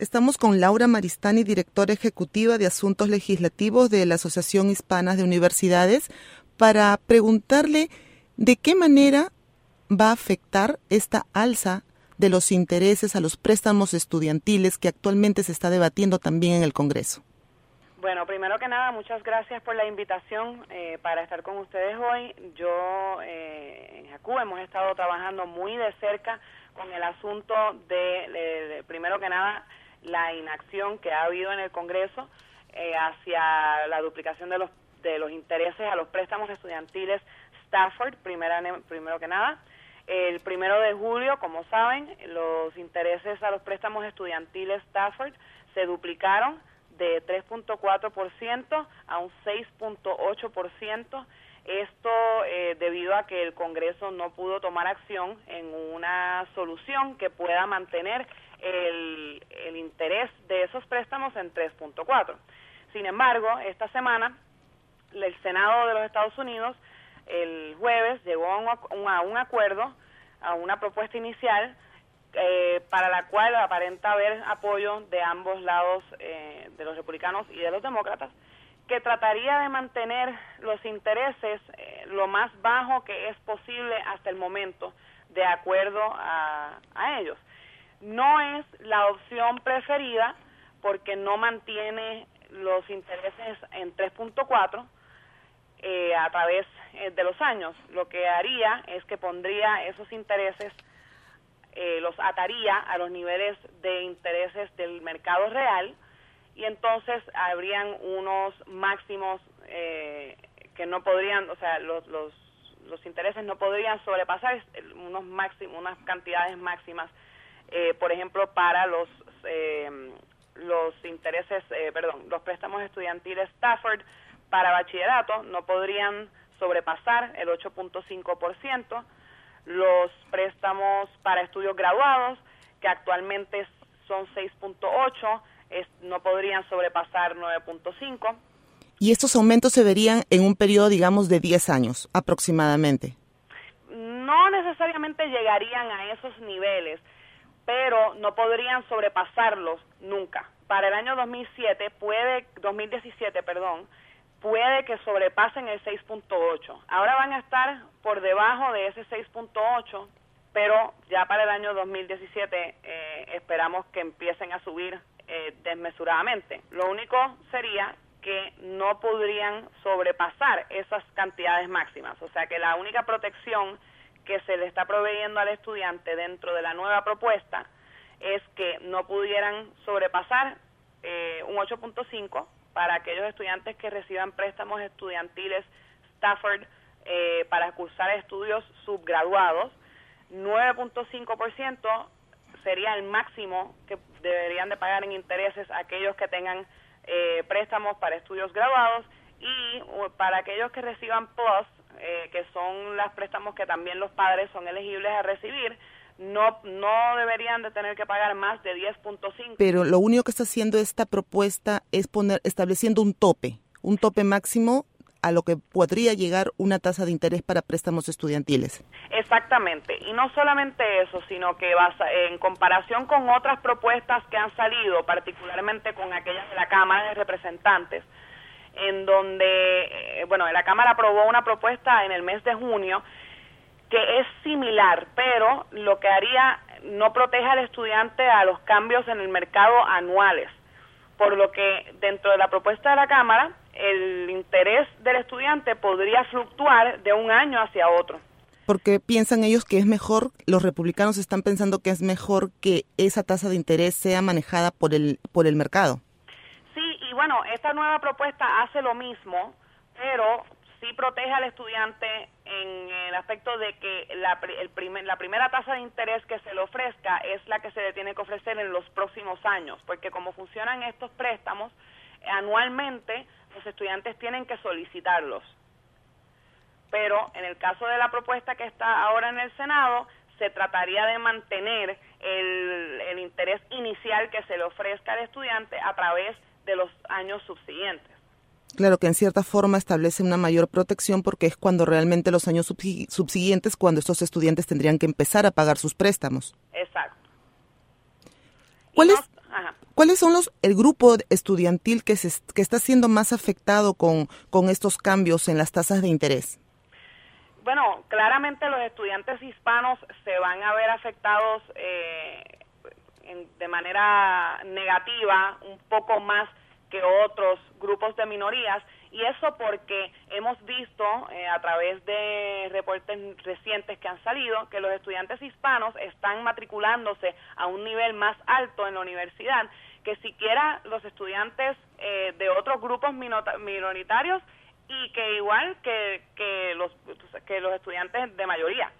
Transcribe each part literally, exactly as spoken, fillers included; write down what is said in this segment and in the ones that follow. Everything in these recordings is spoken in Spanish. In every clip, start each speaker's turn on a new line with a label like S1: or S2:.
S1: Estamos con Laura Maristany, directora ejecutiva de Asuntos Legislativos de la Asociación Hispana de Universidades, para preguntarle de qué manera va a afectar esta alza de los intereses a los préstamos estudiantiles que actualmente se está debatiendo también en el Congreso.
S2: Bueno, primero que nada, muchas gracias por la invitación eh, para estar con ustedes hoy. Yo eh, en J A C U hemos estado trabajando muy de cerca con el asunto de, de, de primero que nada, la inacción que ha habido en el Congreso eh, hacia la duplicación de los de los intereses a los préstamos estudiantiles Stafford, primera, primero que nada. El primero de julio, como saben, los intereses a los préstamos estudiantiles Stafford se duplicaron de tres punto cuatro por ciento a un seis punto ocho por ciento. Esto eh, debido a que el Congreso no pudo tomar acción en una solución que pueda mantener el, el interés de esos préstamos en tres punto cuatro. Sin embargo, esta semana el Senado de los Estados Unidos el jueves llegó a un, a un acuerdo, a una propuesta inicial eh, para la cual aparenta haber apoyo de ambos lados, eh, de los republicanos y de los demócratas, que trataría de mantener los intereses eh, lo más bajo que es posible hasta el momento, de acuerdo a, a ellos. No es la opción preferida porque no mantiene los intereses en tres punto cuatro eh, a través eh, de los años. Lo que haría es que pondría esos intereses, eh, los ataría a los niveles de intereses del mercado real, y entonces habrían unos máximos eh, que no podrían, o sea, los, los, los intereses no podrían sobrepasar unos máximos, unas cantidades máximas, eh, por ejemplo, para los eh, los intereses, eh, perdón, los préstamos estudiantiles Stafford para bachillerato no podrían sobrepasar el ocho punto cinco por ciento, los préstamos para estudios graduados, que actualmente son seis punto ocho, es, no podrían sobrepasar nueve punto cinco.
S1: ¿Y estos aumentos se verían en un periodo, digamos, de diez años aproximadamente?
S2: No necesariamente llegarían a esos niveles, pero no podrían sobrepasarlos nunca. Para el año dos mil siete puede, dos mil diecisiete, perdón, puede que sobrepasen el seis punto ocho. Ahora van a estar por debajo de ese seis punto ocho, pero ya para el año dos mil diecisiete eh, esperamos que empiecen a subir eh, desmesuradamente. Lo único sería que no podrían sobrepasar esas cantidades máximas, o sea que la única protección que se le está proveyendo al estudiante dentro de la nueva propuesta es que no pudieran sobrepasar eh, un ocho punto cinco para aquellos estudiantes que reciban préstamos estudiantiles Stafford eh, para cursar estudios subgraduados. nueve punto cinco por ciento sería el máximo que deberían de pagar en intereses aquellos que tengan eh, préstamos para estudios graduados, y uh, para aquellos que reciban PLUS, eh, que son los préstamos que también los padres son elegibles a recibir, no no deberían de tener que pagar más de diez punto cinco.
S1: Pero lo único que está haciendo esta propuesta es poner estableciendo un tope, un tope máximo a lo que podría llegar una tasa de interés para préstamos estudiantiles.
S2: Exactamente, y no solamente eso, sino que basa, en comparación con otras propuestas que han salido, particularmente con aquellas de la Cámara de Representantes, en donde, eh, bueno, la Cámara aprobó una propuesta en el mes de junio que es similar, pero lo que haría no protege al estudiante a los cambios en el mercado anuales, por lo que dentro de la propuesta de la Cámara, el interés del estudiante podría fluctuar de un año hacia otro.
S1: Porque piensan ellos que es mejor, los republicanos están pensando que es mejor que esa tasa de interés sea manejada por el por el mercado.
S2: Sí, y bueno, esta nueva propuesta hace lo mismo, pero sí protege al estudiante en el aspecto de que la, el primer, la primera tasa de interés que se le ofrezca es la que se le tiene que ofrecer en los próximos años, porque como funcionan estos préstamos, anualmente los estudiantes tienen que solicitarlos. Pero en el caso de la propuesta que está ahora en el Senado, se trataría de mantener el, el interés inicial que se le ofrezca al estudiante a través de los años subsiguientes.
S1: Claro que en cierta forma establece una mayor protección porque es cuando realmente los años subsiguientes, cuando estos estudiantes tendrían que empezar a pagar sus préstamos.
S2: Exacto.
S1: ¿Cuál
S2: no,
S1: es?
S2: Ajá.
S1: ¿Cuáles son los el grupo estudiantil que se que está siendo más afectado con, con estos cambios en las tasas de interés?
S2: Bueno, claramente los estudiantes hispanos se van a ver afectados eh, en, de manera negativa un poco más que otros grupos de minorías, y eso porque hemos visto eh, a través de reportes recientes que han salido que los estudiantes hispanos están matriculándose a un nivel más alto en la universidad que siquiera los estudiantes eh, de otros grupos minoritarios y que igual que, que los que los estudiantes de mayoría.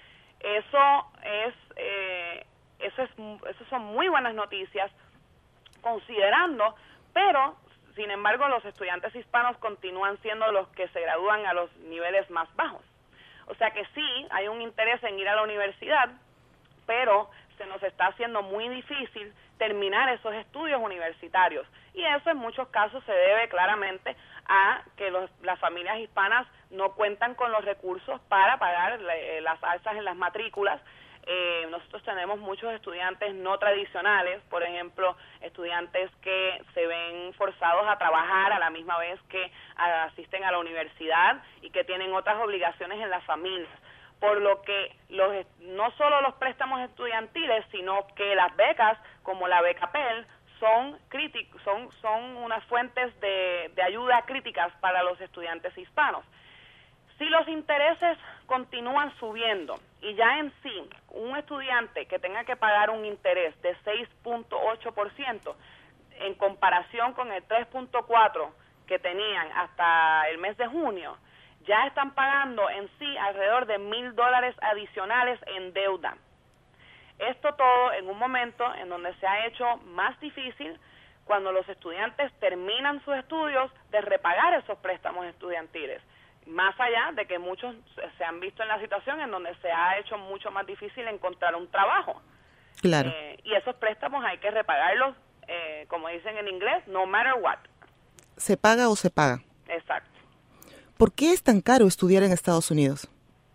S2: Eso es eh, eso es eso son muy buenas noticias, considerando, pero sin embargo los estudiantes hispanos continúan siendo los que se gradúan a los niveles más bajos. O sea que sí hay un interés en ir a la universidad, pero se nos está haciendo muy difícil terminar esos estudios universitarios, y eso en muchos casos se debe claramente a que los, las familias hispanas no cuentan con los recursos para pagar le, las alzas en las matrículas. Eh, nosotros tenemos muchos estudiantes no tradicionales, por ejemplo, estudiantes que se ven forzados a trabajar a la misma vez que a, asisten a la universidad y que tienen otras obligaciones en las familias, por lo que los no solo los préstamos estudiantiles, sino que las becas, como la beca Pell, son críticos, son son unas fuentes de, de ayuda críticas para los estudiantes hispanos. Si los intereses continúan subiendo y ya en sí un estudiante que tenga que pagar un interés de seis punto ocho por ciento en comparación con el tres punto cuatro por ciento que tenían hasta el mes de junio, ya están pagando en sí alrededor de mil dólares adicionales en deuda. Esto todo en un momento en donde se ha hecho más difícil, cuando los estudiantes terminan sus estudios, de repagar esos préstamos estudiantiles. Más allá de que muchos se han visto en la situación en donde se ha hecho mucho más difícil encontrar un trabajo.
S1: Claro.
S2: Eh, y esos préstamos hay que repagarlos, eh, como dicen en inglés, no matter what.
S1: ¿Se paga o se paga?
S2: Exacto.
S1: ¿Por qué es tan caro estudiar en Estados Unidos?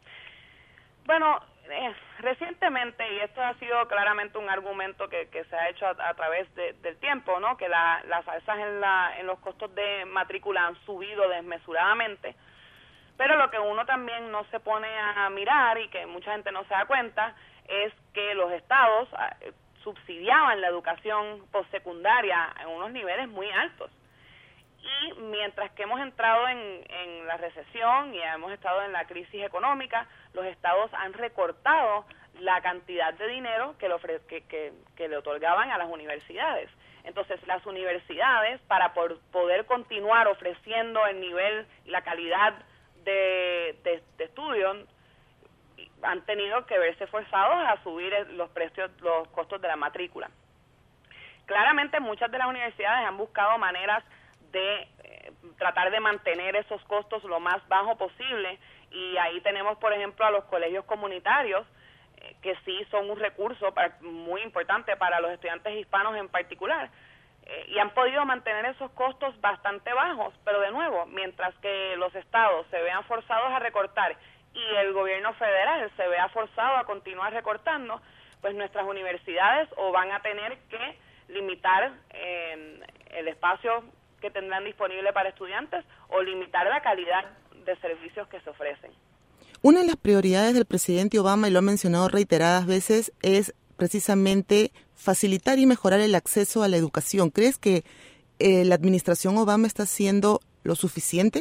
S2: Bueno, eh, recientemente, y esto ha sido claramente un argumento que, que se ha hecho a, a través de, del tiempo, ¿no? Que la, las alzas en, la, en los costos de matrícula han subido desmesuradamente. Pero lo que uno también no se pone a mirar y que mucha gente no se da cuenta es que los estados eh, subsidiaban la educación postsecundaria en unos niveles muy altos. Y mientras que hemos entrado en, en la recesión y hemos estado en la crisis económica, los estados han recortado la cantidad de dinero que le, ofre- que, que, que le otorgaban a las universidades. Entonces, las universidades, para por poder continuar ofreciendo el nivel y la calidad de, de, de estudio, han tenido que verse forzados a subir los precios, los costos de la matrícula. Claramente, muchas de las universidades han buscado maneras de eh, tratar de mantener esos costos lo más bajo posible, y ahí tenemos, por ejemplo, a los colegios comunitarios, eh, que sí son un recurso para, muy importante para los estudiantes hispanos en particular, eh, y han podido mantener esos costos bastante bajos, pero de nuevo, mientras que los estados se vean forzados a recortar y el gobierno federal se vea forzado a continuar recortando, pues nuestras universidades o van a tener que limitar eh, el espacio que tendrán disponible para estudiantes o limitar la calidad de servicios que se ofrecen.
S1: Una de las prioridades del presidente Obama, y lo ha mencionado reiteradas veces, es precisamente facilitar y mejorar el acceso a la educación. ¿Crees que eh, la administración Obama está haciendo lo suficiente?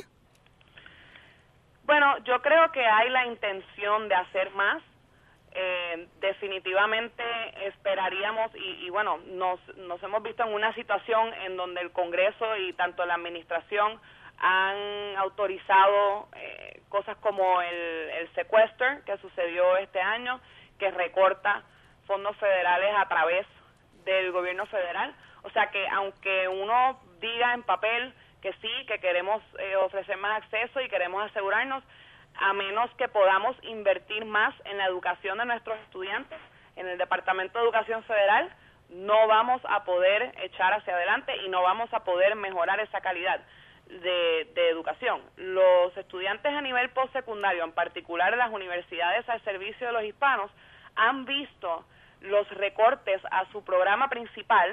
S2: Bueno, yo creo que hay la intención de hacer más. Eh, definitivamente esperaríamos, y, y bueno, nos, nos hemos visto en una situación en donde el Congreso y tanto la administración han autorizado eh, cosas como el, el secuestro que sucedió este año, que recorta fondos federales a través del gobierno federal. O sea que aunque uno diga en papel que sí, que queremos eh, ofrecer más acceso y queremos asegurarnos, a menos que podamos invertir más en la educación de nuestros estudiantes, en el Departamento de Educación Federal, no vamos a poder echar hacia adelante y no vamos a poder mejorar esa calidad de, de educación. Los estudiantes a nivel postsecundario, en particular las universidades al servicio de los hispanos, han visto los recortes a su programa principal,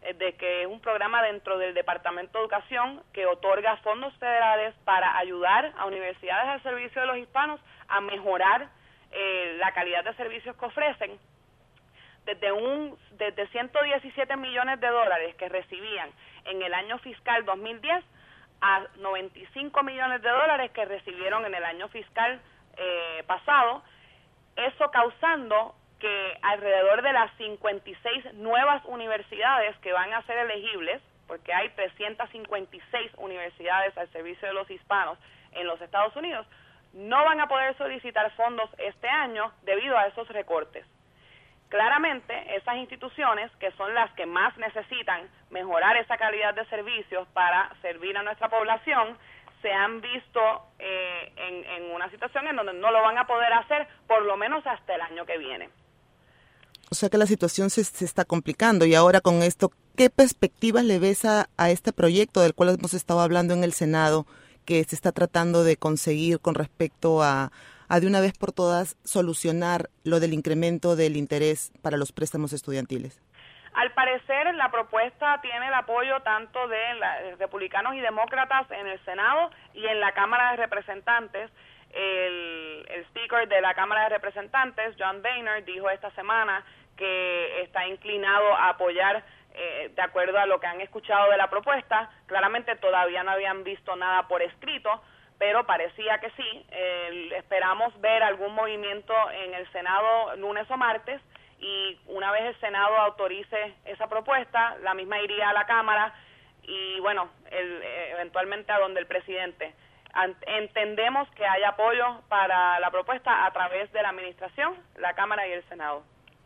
S2: de que es un programa dentro del Departamento de Educación que otorga fondos federales para ayudar a universidades al servicio de los hispanos a mejorar eh, la calidad de servicios que ofrecen. Desde, un, desde ciento diecisiete millones de dólares que recibían en el año fiscal dos mil diez a noventa y cinco millones de dólares que recibieron en el año fiscal eh, pasado, eso causando que alrededor de las cincuenta y seis nuevas universidades que van a ser elegibles, porque hay trescientas cincuenta y seis universidades al servicio de los hispanos en los Estados Unidos, no van a poder solicitar fondos este año debido a esos recortes. Claramente, esas instituciones, que son las que más necesitan mejorar esa calidad de servicios para servir a nuestra población, se han visto eh, en, en una situación en donde no lo van a poder hacer por lo menos hasta el año que viene.
S1: O sea que la situación se, se está complicando, y ahora con esto, ¿qué perspectivas le ves a, a este proyecto del cual hemos estado hablando en el Senado, que se está tratando de conseguir con respecto a, a de una vez por todas solucionar lo del incremento del interés para los préstamos estudiantiles?
S2: Al parecer, la propuesta tiene el apoyo tanto de la, republicanos y demócratas en el Senado y en la Cámara de Representantes. El, el speaker de la Cámara de Representantes, John Boehner, dijo esta semana que está inclinado a apoyar eh, de acuerdo a lo que han escuchado de la propuesta. Claramente todavía no habían visto nada por escrito, pero parecía que sí. Eh, esperamos ver algún movimiento en el Senado lunes o martes, y una vez el Senado autorice esa propuesta, la misma iría a la Cámara y, bueno, el, eventualmente a donde el presidente. Entendemos que hay apoyo para la propuesta a través de la Administración, la Cámara y el Senado.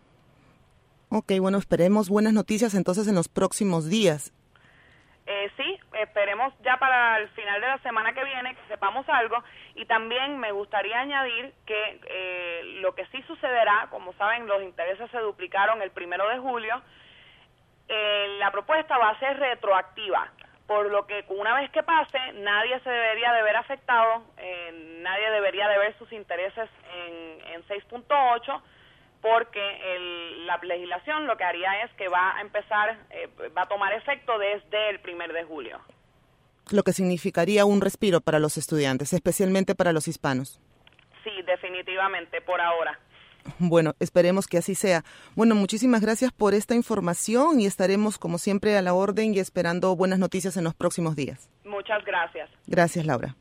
S1: Ok, bueno, esperemos buenas noticias entonces en los próximos días.
S2: Eh, sí, esperemos ya para el final de la semana que viene que sepamos algo, y también me gustaría añadir que eh, lo que sí sucederá, como saben, los intereses se duplicaron el primero de julio, eh, la propuesta va a ser retroactiva, por lo que una vez que pase, nadie se debería de ver afectado, eh, nadie debería de ver sus intereses en, en seis punto ocho, porque el, la legislación lo que haría es que va a empezar, eh, va a tomar efecto desde el primer de julio.
S1: Lo que significaría un respiro para los estudiantes, especialmente para los hispanos.
S2: Sí, definitivamente, por ahora.
S1: Bueno, esperemos que así sea. Bueno, muchísimas gracias por esta información y estaremos, como siempre, a la orden y esperando buenas noticias en los próximos días.
S2: Muchas gracias.
S1: Gracias, Laura.